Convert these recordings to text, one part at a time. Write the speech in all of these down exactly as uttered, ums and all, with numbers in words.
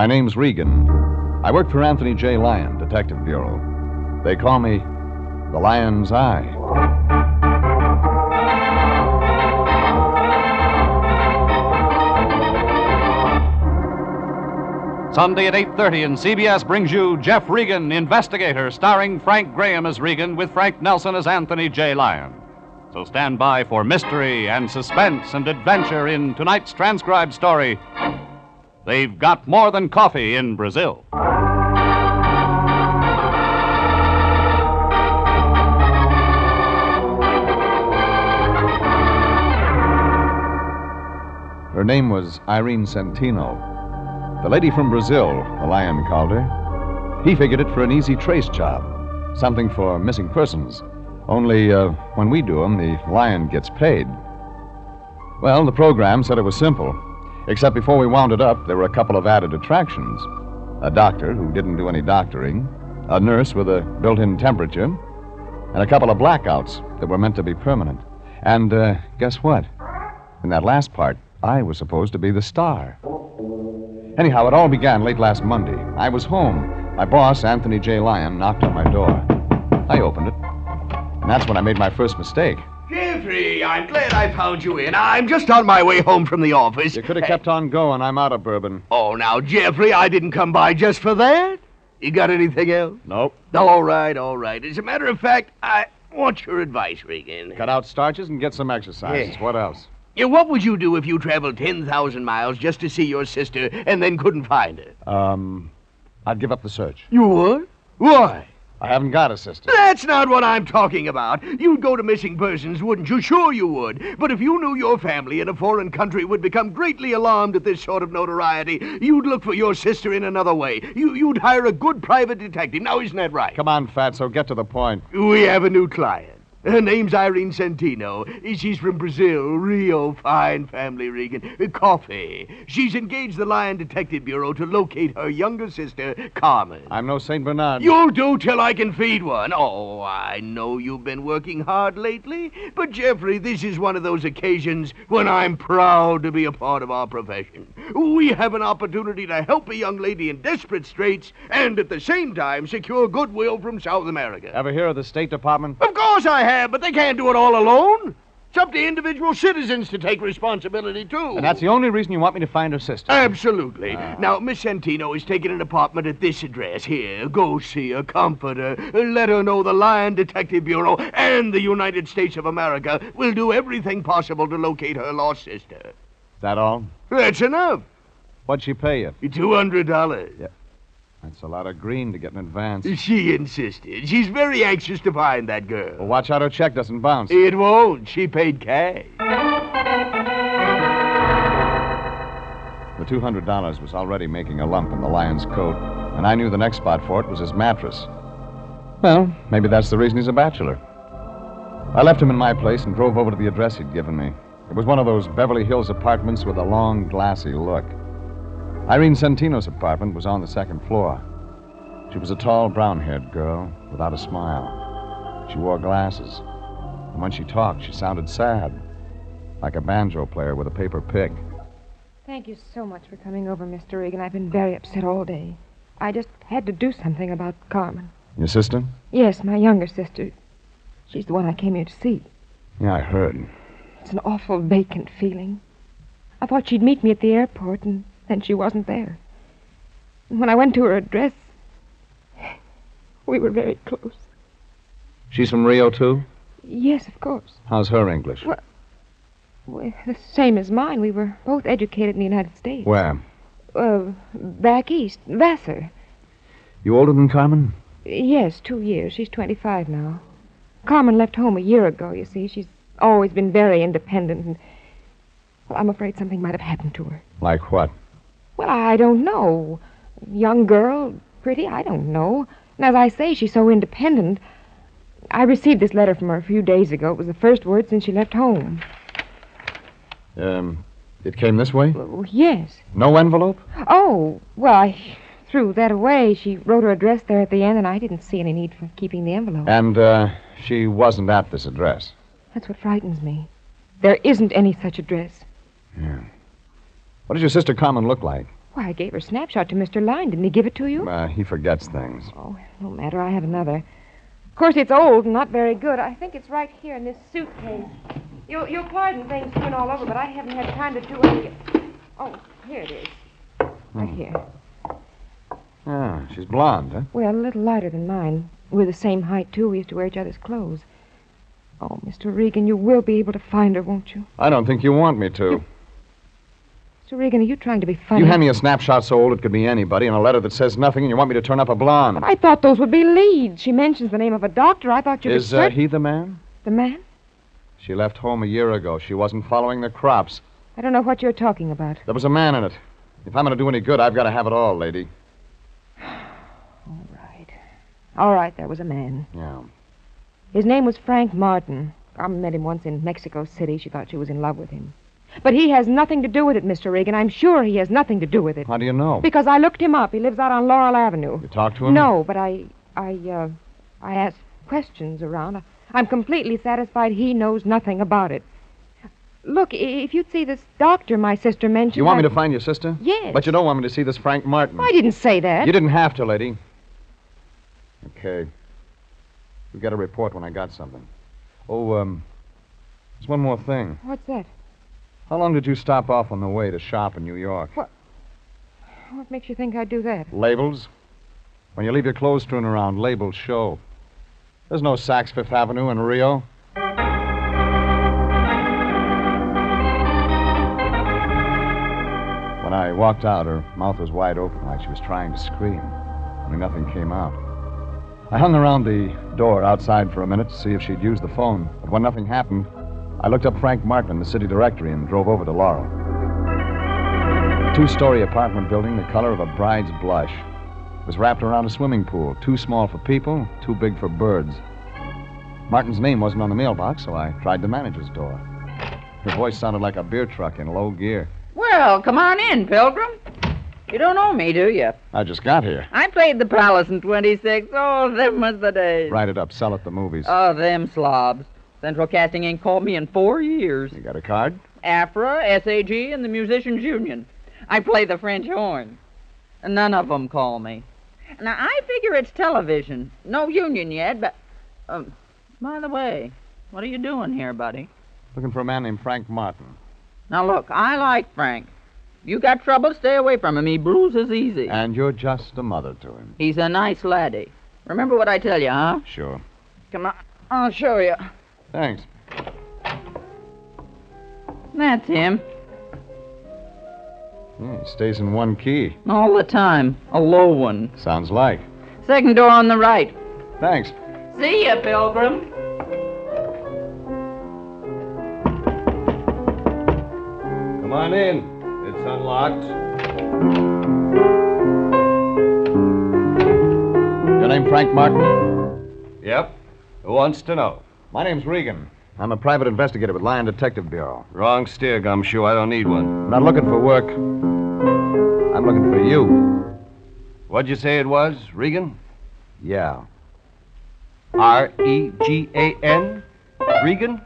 My name's Regan. I work for Anthony J. Lyon, Detective Bureau. They call me the Lion's Eye. Sunday at eight thirty, and C B S brings you Jeff Regan, Investigator, starring Frank Graham as Regan with Frank Nelson as Anthony J. Lyon. So stand by for mystery and suspense and adventure in tonight's transcribed story, They've Got More Than Coffee in Brazil. Her name was Irene Centino. The lady from Brazil, the Lion called her. He figured it for an easy trace job, something for missing persons. Only uh, when we do them, the Lion gets paid. Well, the program said it was simple, except before we wound it up, there were a couple of added attractions. A doctor who didn't do any doctoring, a nurse with a built-in temperature, and a couple of blackouts that were meant to be permanent. And uh, guess what? In that last part, I was supposed to be the star. Anyhow, it all began late last Monday. I was home. My boss, Anthony J. Lyon, knocked on my door. I opened it, and that's when I made my first mistake. Jeffrey, I'm glad I found you in. I'm just on my way home from the office. You could have kept on going. I'm out of bourbon. Oh, now, Jeffrey, I didn't come by just for that. You got anything else? Nope. All right, all right. As a matter of fact, I want your advice, Regan. Cut out starches and get some exercises. Yeah. What else? Yeah, what would you do if you traveled ten thousand miles just to see your sister and then couldn't find her? Um, I'd give up the search. You would? Why? I haven't got a sister. That's not what I'm talking about. You'd go to missing persons, wouldn't you? Sure you would. But if you knew your family in a foreign country would become greatly alarmed at this sort of notoriety, you'd look for your sister in another way. You, you'd hire a good private detective. Now, isn't that right? Come on, Fatso, get to the point. We have a new client. Her name's Irene Centino. She's from Brazil. Real fine family, Regan. Coffee. She's engaged the Lion Detective Bureau to locate her younger sister, Carmen. I'm no Saint Bernard. You'll do till I can feed one. Oh, I know you've been working hard lately, but, Jeffrey, this is one of those occasions when I'm proud to be a part of our profession. We have an opportunity to help a young lady in desperate straits and, at the same time, secure goodwill from South America. Ever hear of the State Department? Of course I have. But they can't do it all alone. It's up to individual citizens to take responsibility, too. And that's the only reason you want me to find her sister? Absolutely. Ah. Now, Miss Centino is taking an apartment at this address. Here, go see her, comfort her, let her know the Lion Detective Bureau and the United States of America will do everything possible to locate her lost sister. Is that all? That's enough. What'd she pay you? two hundred dollars. Yeah. That's a lot of green to get in advance. She insisted. She's very anxious to find that girl. Well, watch out her check doesn't bounce. It won't. She paid cash. The two hundred dollars was already making a lump in the Lion's coat, and I knew the next spot for it was his mattress. Well, maybe that's the reason he's a bachelor. I left him in my place and drove over to the address he'd given me. It was one of those Beverly Hills apartments with a long, glassy look. Irene Centino's apartment was on the second floor. She was a tall, brown-haired girl without a smile. She wore glasses, and when she talked, she sounded sad, like a banjo player with a paper pick. Thank you so much for coming over, Mister Regan. I've been very upset all day. I just had to do something about Carmen. Your sister? Yes, my younger sister. She's the one I came here to see. Yeah, I heard. It's an awful vacant feeling. I thought she'd meet me at the airport, and then she wasn't there. And when I went to her address, we were very close. She's from Rio, too? Yes, of course. How's her English? Well, well, the same as mine. We were both educated in the United States. Where? Uh, back east, Vassar. You older than Carmen? Yes, two years. She's twenty-five now. Carmen left home a year ago, you see. She's always been very independent, and well, I'm afraid something might have happened to her. Like what? Well, I don't know. Young girl, pretty, I don't know. And as I say, she's so independent. I received this letter from her a few days ago. It was the first word since she left home. Um, it came this way? Oh, yes. No envelope? Oh, well, I threw that away. She wrote her address there at the end, and I didn't see any need for keeping the envelope. And, uh, she wasn't at this address? That's what frightens me. There isn't any such address. Yeah. What does your sister Carmen look like? Why, I gave her a snapshot to Mister Line. Didn't he give it to you? Uh, he forgets things. Oh, no matter. I have another. Of course, it's old and not very good. I think it's right here in this suitcase. You'll, you'll pardon things strewn all over, but I haven't had time to do any... Oh, here it is. Right Hmm. here. Ah, she's blonde, huh? Well, a little lighter than mine. We're the same height, too. We used to wear each other's clothes. Oh, Mister Regan, you will be able to find her, won't you? I don't think you want me to. Mister Regan, are you trying to be funny? You hand me a snapshot so old it could be anybody and a letter that says nothing, and you want me to turn up a blonde. I thought those would be leads. She mentions the name of a doctor. I thought you Is could... uh, cert- he the man? The man? She left home a year ago. She wasn't following the crops. I don't know what you're talking about. There was a man in it. If I'm going to do any good, I've got to have it all, lady. All right. All right, there was a man. Yeah. His name was Frank Martin. Carmen met him once in Mexico City. She thought she was in love with him. But he has nothing to do with it, Mister Regan. I'm sure he has nothing to do with it. How do you know? Because I looked him up. He lives out on Laurel Avenue. You talked to him? No, but I, I, uh, I asked questions around. I'm completely satisfied he knows nothing about it. Look, i- if you'd see this doctor my sister mentioned... You want I... me to find your sister? Yes. But you don't want me to see this Frank Martin. I didn't say that. You didn't have to, lady. Okay. You get a report when I got something. Oh, um, there's one more thing. What's that? How long did you stop off on the way to shop in New York? What makes you think I'd do that? Labels. When you leave your clothes strewn around, labels show. There's no Saks Fifth Avenue in Rio. When I walked out, her mouth was wide open, like she was trying to scream. Only nothing came out. I hung around the door outside for a minute to see if she'd use the phone. But when nothing happened, I looked up Frank Martin in the city directory and drove over to Laurel. A two-story apartment building the color of a bride's blush. It was wrapped around a swimming pool, too small for people, too big for birds. Martin's name wasn't on the mailbox, so I tried the manager's door. Her voice sounded like a beer truck in low gear. Well, come on in, Pilgrim. You don't know me, do you? I just got here. I played the Palace in twenty-six. Oh, them was the days. Write it up, sell at the movies. Oh, them slobs. Central Casting ain't called me in four years. You got a card? AFRA, S A G, and the Musicians Union. I play the French horn. None of them call me. Now, I figure it's television. No union yet, but... Um, by the way, what are you doing here, buddy? Looking for a man named Frank Martin. Now, look, I like Frank. You got trouble, stay away from him. He bruises easy. And you're just a mother to him. He's a nice laddie. Remember what I tell you, huh? Sure. Come on, I'll show you. Thanks. That's him. Yeah, he stays in one key. All the time. A low one. Sounds like. Second door on the right. Thanks. See ya, Pilgrim. Come on in. It's unlocked. Your name Frank Martin? Yep. Who wants to know? My name's Regan. I'm a private investigator with Lion Detective Bureau. Wrong steer, Gumshoe. I don't need one. I'm not looking for work. I'm looking for you. What'd you say it was, Regan? Yeah. R E G A N? Regan?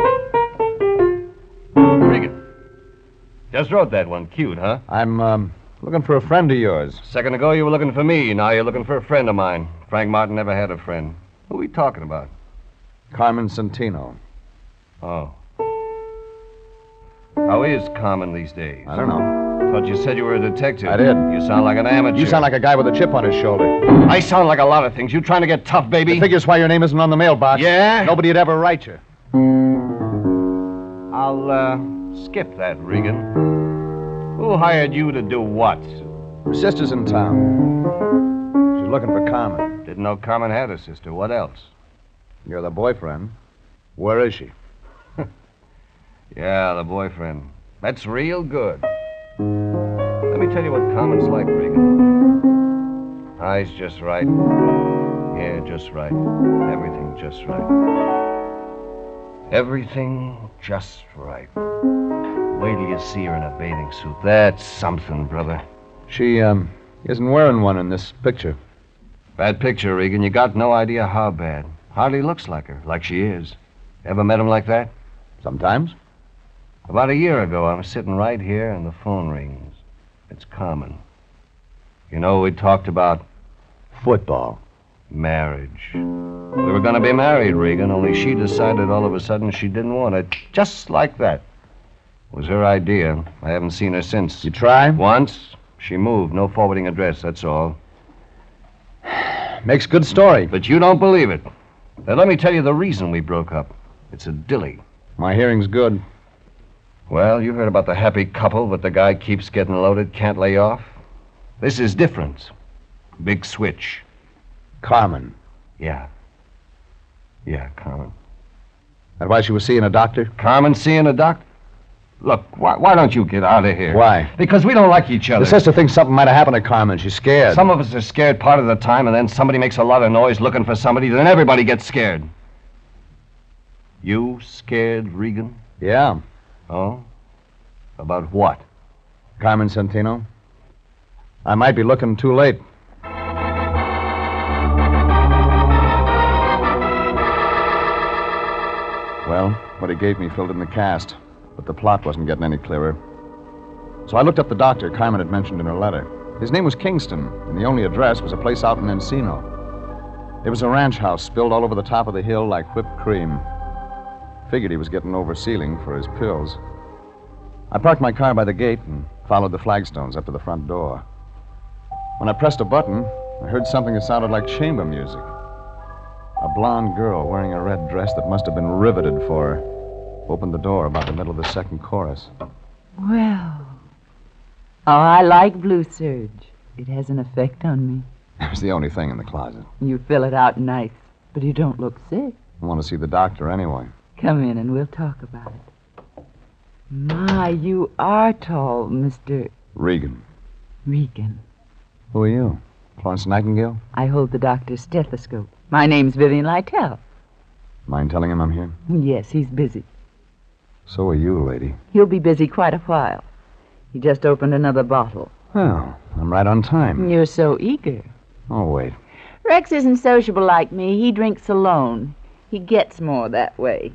Regan. Just wrote that one. Cute, huh? I'm, um, looking for a friend of yours. A second ago, you were looking for me. Now you're looking for a friend of mine. Frank Martin never had a friend. Who are we talking about? Carmen Santino. Oh. How is Carmen these days? I don't know. Thought you said you were a detective. I did. You sound like an amateur. You sound like a guy with a chip on his shoulder. I sound like a lot of things. You trying to get tough, baby? The figure's why your name isn't on the mailbox. Yeah? Nobody'd ever write you. I'll, uh, skip that, Regan. Who hired you to do what? Her sister's in town. She's looking for Carmen. Didn't know Carmen had a sister. What else? You're the boyfriend. Where is she? Yeah, the boyfriend. That's real good. Let me tell you what Carmen's like, Regan. Eyes just right. Hair just right. Everything just right. Everything just right. Wait till you see her in a bathing suit. That's something, brother. She, um, isn't wearing one in this picture. Bad picture, Regan. You got no idea how bad. Hardly looks like her, like she is. Ever met him like that? Sometimes. About a year ago, I'm sitting right here and the phone rings. It's Carmen. You know, we talked about Football. marriage. We were going to be married, Regan, only she decided all of a sudden she didn't want it. Just like that. It was her idea. I haven't seen her since. You try? Once. She moved. No forwarding address, that's all. Makes good story. But you don't believe it. Now, let me tell you the reason we broke up. It's a dilly. My hearing's good. Well, you heard about the happy couple, but the guy keeps getting loaded, can't lay off. This is different. Big switch. Carmen. Yeah. Yeah, Carmen. That's why she was seeing a doctor? Carmen seeing a doc? Look, why, why don't you get out of here? Why? Because we don't like each other. The sister thinks something might have happened to Carmen. She's scared. Some of us are scared part of the time, and then somebody makes a lot of noise looking for somebody, then everybody gets scared. You scared, Regan? Yeah. Oh? About what? Carmen Santino. I might be looking too late. Well, what he gave me filled in the cast, but the plot wasn't getting any clearer. So I looked up the doctor Carmen had mentioned in her letter. His name was Kingston, and the only address was a place out in Encino. It was a ranch house spilled all over the top of the hill like whipped cream. Figured he was getting over ceiling for his pills. I parked my car by the gate and followed the flagstones up to the front door. When I pressed a button, I heard something that sounded like chamber music. A blonde girl wearing a red dress that must have been riveted for her opened the door about the middle of the second chorus. Well, oh, I like Blue Surge. It has an effect on me. It was the only thing in the closet. You fill it out nice, but you don't look sick. I want to see the doctor anyway. Come in and we'll talk about it. My, you are tall, Mister Regan. Regan. Who are you? Florence Nightingale? I hold the doctor's stethoscope. My name's Vivian Lytell. Mind telling him I'm here? Yes, he's busy. So are you, lady. He'll be busy quite a while. He just opened another bottle. Well, I'm right on time. You're so eager. Oh, wait. Rex isn't sociable like me. He drinks alone. He gets more that way.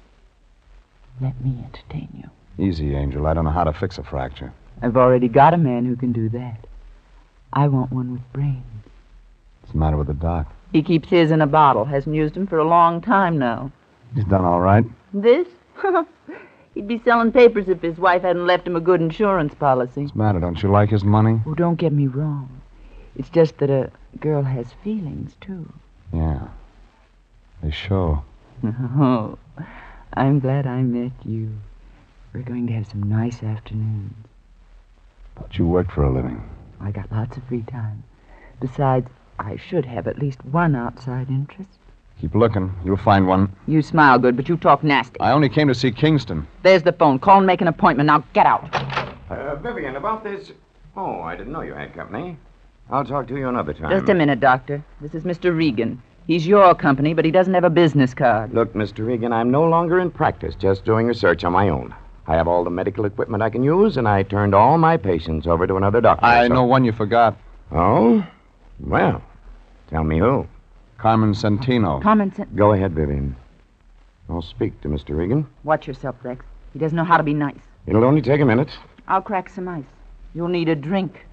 Let me entertain you. Easy, Angel. I don't know how to fix a fracture. I've already got a man who can do that. I want one with brains. What's the matter with the doc? He keeps his in a bottle. Hasn't used him for a long time now. He's done all right. This? He'd be selling papers if his wife hadn't left him a good insurance policy. What's the matter? Don't you like his money? Oh, don't get me wrong. It's just that a girl has feelings, too. Yeah. They show. Oh, I'm glad I met you. We're going to have some nice afternoons. Thought you worked for a living. I got lots of free time. Besides, I should have at least one outside interest. Keep looking. You'll find one. You smile good, but you talk nasty. I only came to see Kingston. There's the phone. Call and make an appointment. Now get out. Uh, Vivian, about this... Oh, I didn't know you had company. I'll talk to you another time. Just a minute, Doctor. This is Mister Regan. He's your company, but he doesn't have a business card. Look, Mister Regan, I'm no longer in practice, just doing research on my own. I have all the medical equipment I can use, and I turned all my patients over to another doctor. I so- know one you forgot. Oh? Well, tell me who. Carmen Santino. Common sense. Go ahead, Vivian. I'll speak to Mister Regan. Watch yourself, Rex. He doesn't know how to be nice. It'll only take a minute. I'll crack some ice. You'll need a drink.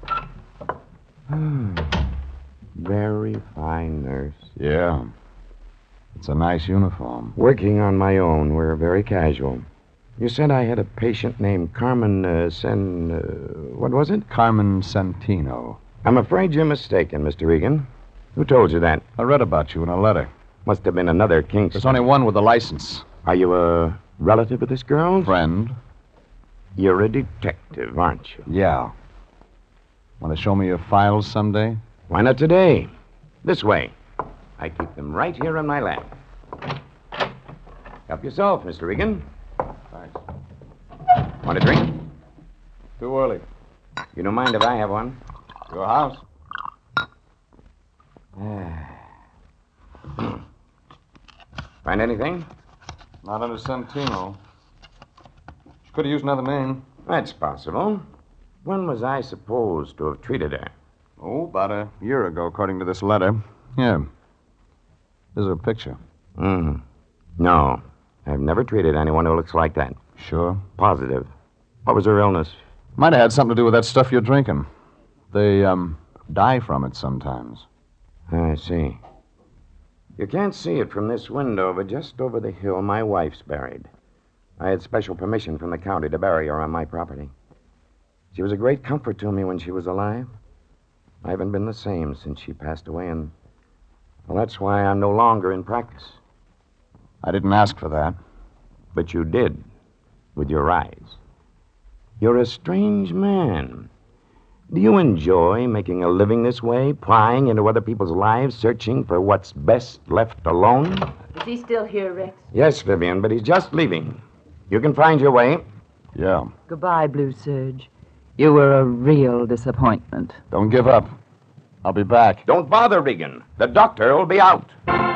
Very fine, nurse. Yeah. It's a nice uniform. Working on my own. We're very casual. You said I had a patient named Carmen uh, Sen... Uh, what was it? Carmen Santino. I'm afraid you're mistaken, Mister Regan. Who told you that? I read about you in a letter. Must have been another Kingston. There's only one with a license. Are you a relative of this girl? Friend? You're a detective, aren't you? Yeah. Want to show me your files someday? Why not today? This way. I keep them right here in my lap. Help yourself, Mister Regan. Thanks. Want a drink? Too early. You don't mind if I have one? Your house. Find anything? Not under Santino. She could have used another name. That's possible. When was I supposed to have treated her? Oh, about a year ago, according to this letter. Here. There's her picture. Hmm. No. I've never treated anyone who looks like that. Sure. Positive. What was her illness? Might have had something to do with that stuff you're drinking. They, um, die from it sometimes. I see. You can't see it from this window, but just over the hill, my wife's buried. I had special permission from the county to bury her on my property. She was a great comfort to me when she was alive. I haven't been the same since she passed away, and, well, that's why I'm no longer in practice. I didn't ask for that. But you did, with your eyes. You're a strange man. Do you enjoy making a living this way, prying into other people's lives, searching for what's best left alone? Is he still here, Rex? Yes, Vivian, but he's just leaving. You can find your way. Yeah. Goodbye, Blue Surge. You were a real disappointment. Don't give up. I'll be back. Don't bother, Regan. The doctor will be out.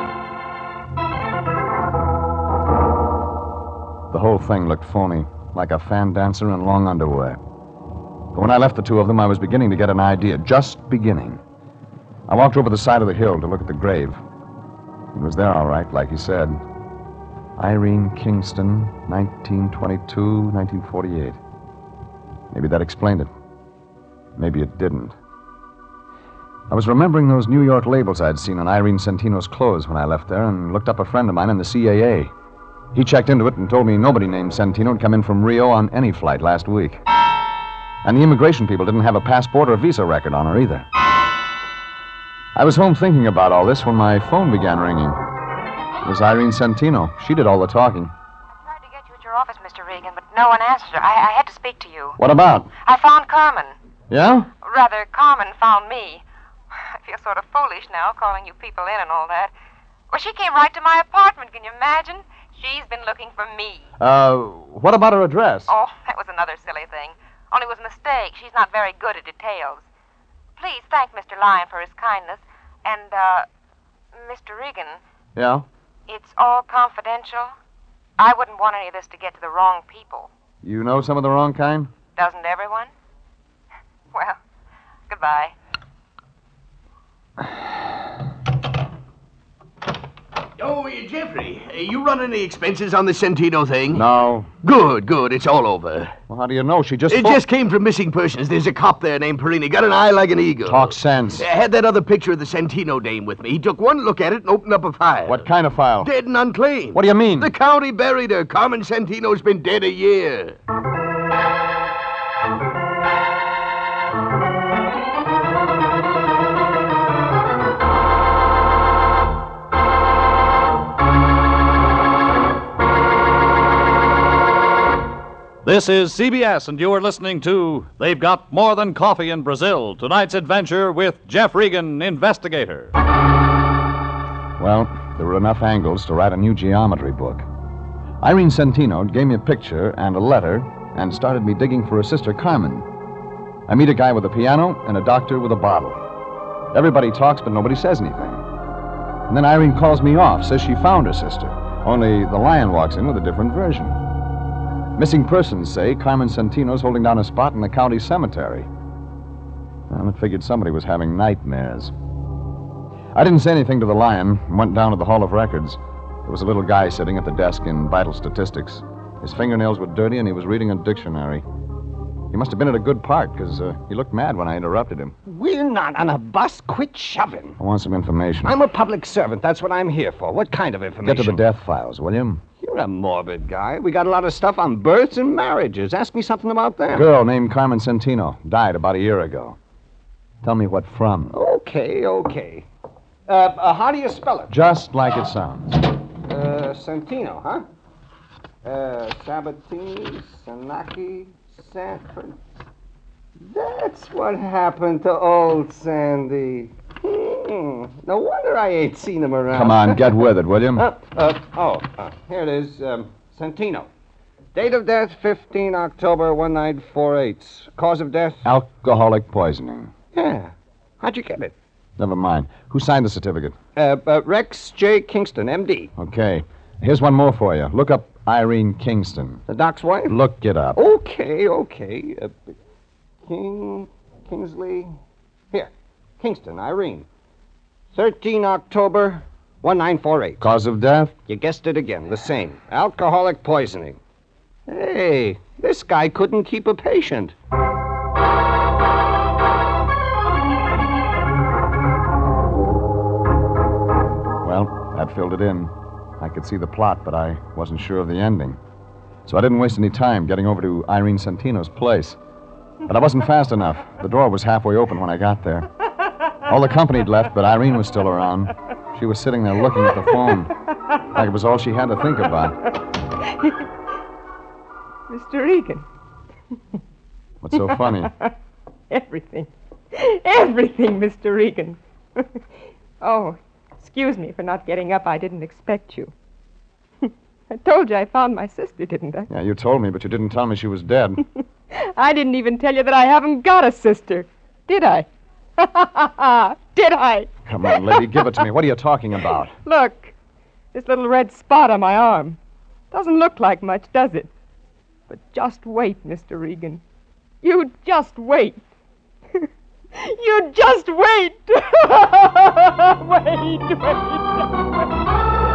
The whole thing looked phony, like a fan dancer in long underwear. But when I left the two of them, I was beginning to get an idea, just beginning. I walked over the side of the hill to look at the grave. It was there, all right, like he said. Irene Kingston, nineteen twenty-two, nineteen forty-eight. Maybe that explained it. Maybe it didn't. I was remembering those New York labels I'd seen on Irene Santino's clothes when I left there and looked up a friend of mine in the C A A. He checked into it and told me nobody named Santino had come in from Rio on any flight last week. And the immigration people didn't have a passport or visa record on her either. I was home thinking about all this when my phone began ringing. It was Irene Santino. She did all the talking. I tried to get you at your office, Mister Regan, but no one answered. I, I had to speak to you. What about? I found Carmen. Yeah? Rather, Carmen found me. I feel sort of foolish now, calling you people in and all that. Well, she came right to my apartment, can you imagine? She's been looking for me. Uh, what about her address? Oh, that was another silly thing. Only it was a mistake. She's not very good at details. Please thank Mister Lyon for his kindness. And, uh, Mister Regan, Yeah? it's all confidential. I wouldn't want any of this to get to the wrong people. You know some of the wrong kind? Doesn't everyone? Well, goodbye. Oh, uh, Jeffrey, uh, you run any expenses on the Santino thing? No. Good, good. It's all over. Well, how do you know? She just... It fo- just came from missing persons. There's a cop there named Perini. Got an eye like an eagle. Talk sense. I had that other picture of the Santino dame with me. He took one look at it and opened up a file. What kind of file? Dead and unclaimed. What do you mean? The county buried her. Carmen Santino's been dead a year. This is C B S, and you are listening to They've Got More Than Coffee in Brazil, tonight's adventure with Jeff Regan, investigator. Well, there were enough angles to write a new geometry book. Irene Santino gave me a picture and a letter and started me digging for her sister, Carmen. I meet a guy with a piano and a doctor with a bottle. Everybody talks, but nobody says anything. And then Irene calls me off, says she found her sister, only the Lion walks in with a different version. Missing persons say Carmen Santino's holding down a spot in the county cemetery. Well, I figured somebody was having nightmares. I didn't say anything to the Lion and went down to the Hall of Records. There was a little guy sitting at the desk in vital statistics. His fingernails were dirty and he was reading a dictionary. He must have been at a good part, because uh, he looked mad when I interrupted him. We're not on a bus. Quit shoving. I want some information. I'm a public servant. That's what I'm here for. What kind of information? Get to the death files, will you? You're a morbid guy. We got a lot of stuff on births and marriages. Ask me something about them. Girl named Carmen Santino. Died about a year ago. Tell me what from. Okay, okay. Uh, uh, how do you spell it? Just like it sounds. Uh, Santino, huh? Uh, Sabatini, Sanaki, Sanford. That's what happened to old Sandy. Hmm. No wonder I ain't seen him around. Come on, get with it, will you? Uh, uh, oh, uh, here it is. Um, Santino. Date of death, fifteen October nineteen forty-eight. Cause of death? Alcoholic poisoning. Yeah. How'd you get it? Never mind. Who signed the certificate? Uh, uh, Rex J. Kingston, M D. Okay. Here's one more for you. Look up Irene Kingston. The doc's wife? Look it up. Okay, okay. Uh, King... Kingsley... Here. Kingston, Irene. thirteen October nineteen forty-eight. Cause of death? You guessed it again. The same. Alcoholic poisoning. Hey, this guy couldn't keep a patient. That filled it in. I could see the plot, but I wasn't sure of the ending. So I didn't waste any time getting over to Irene Santino's place. But I wasn't fast enough. The door was halfway open when I got there. All the company had left, but Irene was still around. She was sitting there looking at the phone, like it was all she had to think about. Mister Regan. What's so funny? Everything. Everything, Mister Regan. Oh, excuse me for not getting up. I didn't expect you. I told you I found my sister, didn't I? Yeah, you told me, but you didn't tell me she was dead. I didn't even tell you that I haven't got a sister. Did I? Did I? Come on, lady, give it to me. What are you talking about? Look, this little red spot on my arm. Doesn't look like much, does it? But just wait, Mister Regan. You just wait. You just wait. Wait, wait.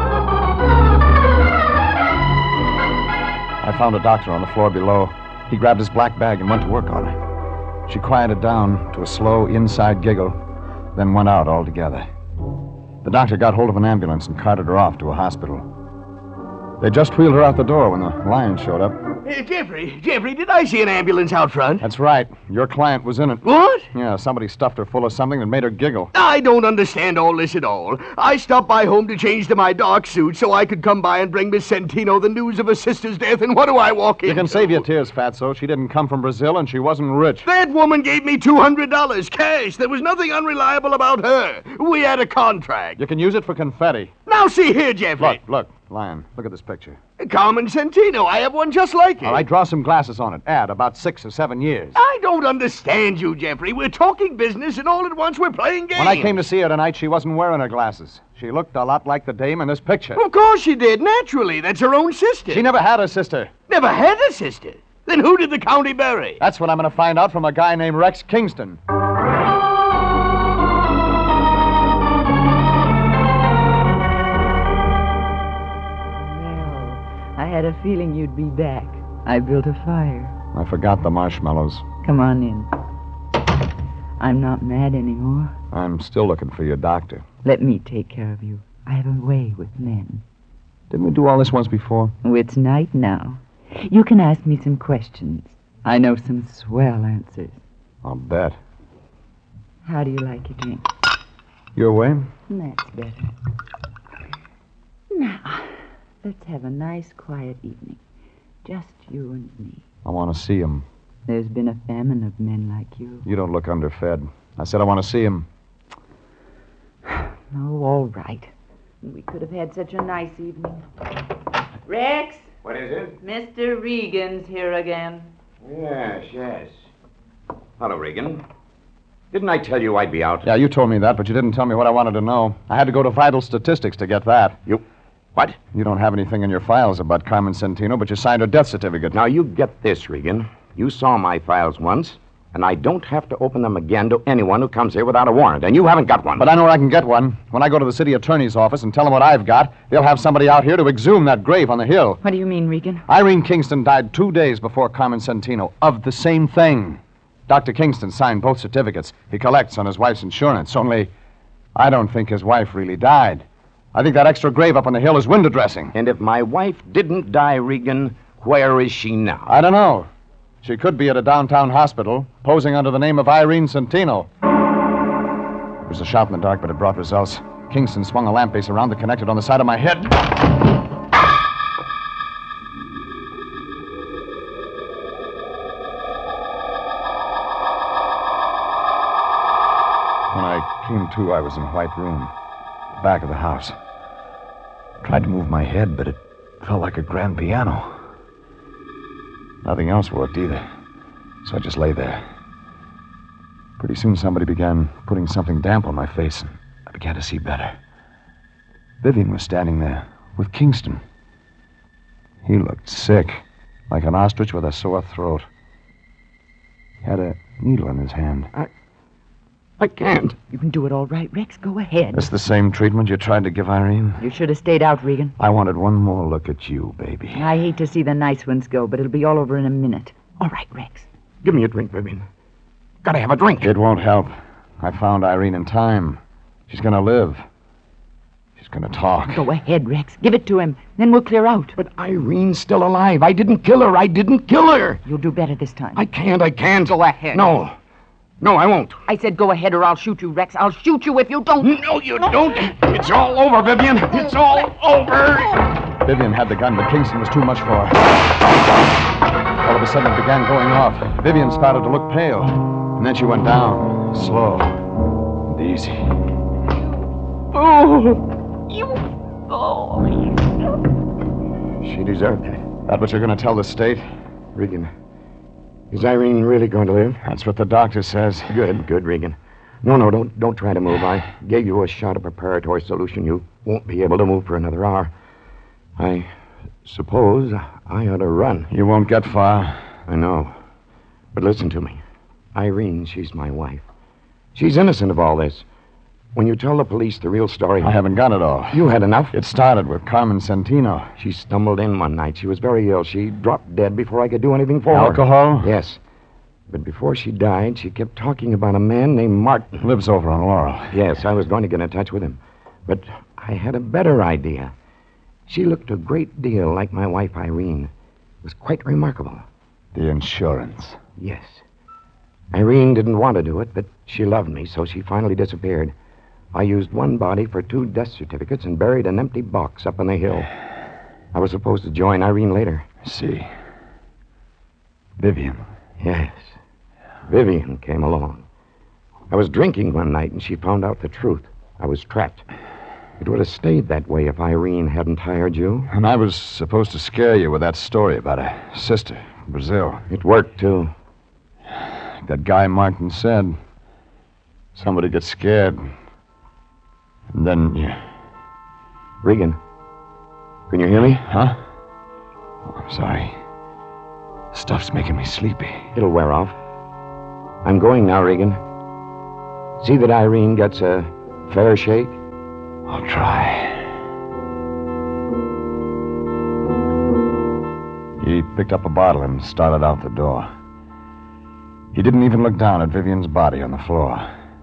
I found a doctor on the floor below. He grabbed his black bag and went to work on her. She quieted down to a slow inside giggle, then went out altogether. The doctor got hold of an ambulance and carted her off to a hospital. They just wheeled her out the door when the Lion showed up. Uh, Jeffrey, Jeffrey, did I see an ambulance out front? That's right. Your client was in it. What? Yeah, somebody stuffed her full of something that made her giggle. I don't understand all this at all. I stopped by home to change to my dark suit so I could come by and bring Miss Santino the news of her sister's death, and what do I walk in? You can save your tears, Fatso. She didn't come from Brazil, and she wasn't rich. That woman gave me two hundred dollars cash. There was nothing unreliable about her. We had a contract. You can use it for confetti. Now see here, Jeffrey. Look, look, Lion, look at this picture. Carmen Santino. I have one just like it. All right, draw some glasses on it. Add about six or seven years. I don't understand you, Jeffrey. We're talking business, and all at once we're playing games. When I came to see her tonight, she wasn't wearing her glasses. She looked a lot like the dame in this picture. Of course she did, naturally. That's her own sister. She never had a sister. Never had a sister? Then who did the county bury? That's what I'm going to find out from a guy named Rex Kingston. I had a feeling you'd be back. I built a fire. I forgot the marshmallows. Come on in. I'm not mad anymore. I'm still looking for your doctor. Let me take care of you. I have a way with men. Didn't we do all this once before? Oh, it's night now. You can ask me some questions. I know some swell answers. I'll bet. How do you like your drink? Your way? That's better. Now, let's have a nice, quiet evening. Just you and me. I want to see him. There's been a famine of men like you. You don't look underfed. I said I want to see him. Oh, all right. We could have had such a nice evening. Rex? What is it? Mister Regan's here again. Yes, yes. Hello, Regan. Didn't I tell you I'd be out? Yeah, you told me that, but you didn't tell me what I wanted to know. I had to go to Vital Statistics to get that. You... What? You don't have anything in your files about Carmen Santino, but you signed her death certificate. Now, you get this, Regan. You saw my files once, and I don't have to open them again to anyone who comes here without a warrant, and you haven't got one. But I know where I can get one. When I go to the city attorney's office and tell them what I've got, they'll have somebody out here to exhume that grave on the hill. What do you mean, Regan? Irene Kingston died two days before Carmen Santino of the same thing. Doctor Kingston signed both certificates. He collects on his wife's insurance, only I don't think his wife really died. I think that extra grave up on the hill is window dressing. And if my wife didn't die, Regan, where is she now? I don't know. She could be at a downtown hospital, posing under the name of Irene Santino. It was a shot in the dark, but it brought results. Kingston swung a lamp base around that connected on the side of my head. When I came to, I was in White Room, back of the house. Tried to move my head, but it felt like a grand piano. Nothing else worked either, so I just lay there. Pretty soon somebody began putting something damp on my face, and I began to see better. Vivian was standing there with Kingston. He looked sick, like an ostrich with a sore throat. He had a needle in his hand. I... I can't. You can do it all right, Rex. Go ahead. That's the same treatment you tried to give Irene? You should have stayed out, Regan. I wanted one more look at you, baby. I hate to see the nice ones go, but it'll be all over in a minute. All right, Rex. Give me a drink, Vivian. Gotta have a drink. It won't help. I found Irene in time. She's gonna live. She's going to talk. Go ahead, Rex. Give it to him. Then we'll clear out. But Irene's still alive. I didn't kill her. I didn't kill her. You'll do better this time. I can't. I can't. Go ahead. No. No, I won't. I said go ahead or I'll shoot you, Rex. I'll shoot you if you don't. No, you don't. It's all over, Vivian. It's all over. Vivian had the gun, but Kingston was too much for her. All of a sudden, it began going off. Vivian started to look pale. And then she went down, slow and easy. Oh, you... Oh. She deserved it. That what you're going to tell the state? Regan, is Irene really going to live? That's what the doctor says. Good, good, Regan. No, no, don't don't try to move. I gave you a shot of preparatory solution. You won't be able to move for another hour. I suppose I ought to run. You won't get far. I know. But listen to me. Irene, she's my wife. She's innocent of all this. When you tell the police the real story... I haven't got it all. You had enough? It started with Carmen Santino. She stumbled in one night. She was very ill. She dropped dead before I could do anything for her. Alcohol? Yes. But before she died, she kept talking about a man named Martin. Lives over on Laurel. Yes, I was going to get in touch with him. But I had a better idea. She looked a great deal like my wife, Irene. It was quite remarkable. The insurance. Yes. Irene didn't want to do it, but she loved me, so she finally disappeared. I used one body for two death certificates and buried an empty box up on the hill. I was supposed to join Irene later. I see. Vivian. Yes. Vivian came along. I was drinking one night, and she found out the truth. I was trapped. It would have stayed that way if Irene hadn't hired you. And I was supposed to scare you with that story about a sister in Brazil. It worked, too. Like that guy Martin said. Somebody gets scared. And then you... Regan, can you hear me? Huh? Oh, I'm sorry. Stuff's making me sleepy. It'll wear off. I'm going now, Regan. See that Irene gets a fair shake? I'll try. He picked up a bottle and started out the door. He didn't even look down at Vivian's body on the floor.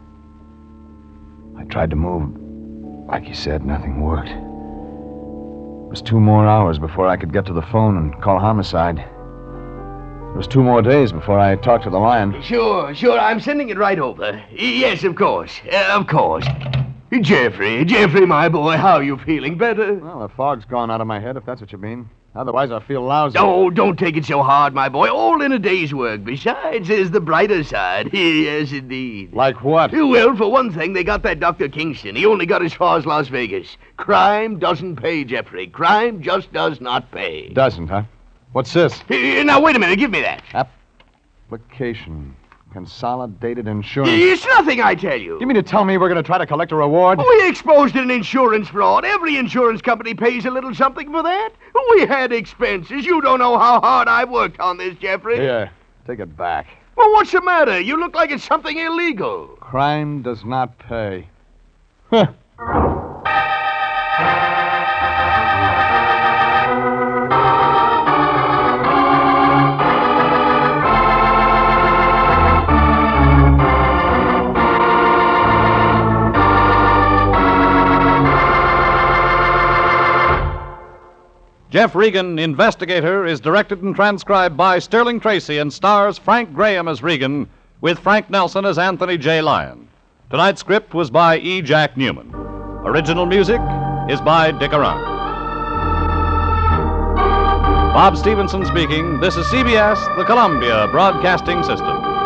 I tried to move. Like he said, nothing worked. It was two more hours before I could get to the phone and call homicide. It was two more days before I talked to the Lion. Sure, sure. I'm sending it right over. Yes, of course. Uh, of course. Jeffrey, Jeffrey, my boy, how are you feeling? Better? Well, the fog's gone out of my head, if that's what you mean. Otherwise, I feel lousy. Oh, don't take it so hard, my boy. All in a day's work. Besides, there's the brighter side. Yes, indeed. Like what? Well, for one thing, they got that Doctor Kingston. He only got as far as Las Vegas. Crime doesn't pay, Jeffrey. Crime just does not pay. Doesn't, huh? What's this? Uh, Now, wait a minute. Give me that. Application. Consolidated Insurance. It's nothing, I tell you. You mean to tell me we're going to try to collect a reward? We exposed an insurance fraud. Every insurance company pays a little something for that. We had expenses. You don't know how hard I've worked on this, Jeffrey. Here, take it back. Well, what's the matter? You look like it's something illegal. Crime does not pay. Huh. Jeff Regan, Investigator, is directed and transcribed by Sterling Tracy and stars Frank Graham as Regan, with Frank Nelson as Anthony J. Lyon. Tonight's script was by E. Jack Newman. Original music is by Dick Arant. Bob Stevenson speaking. This is C B S, the Columbia Broadcasting System.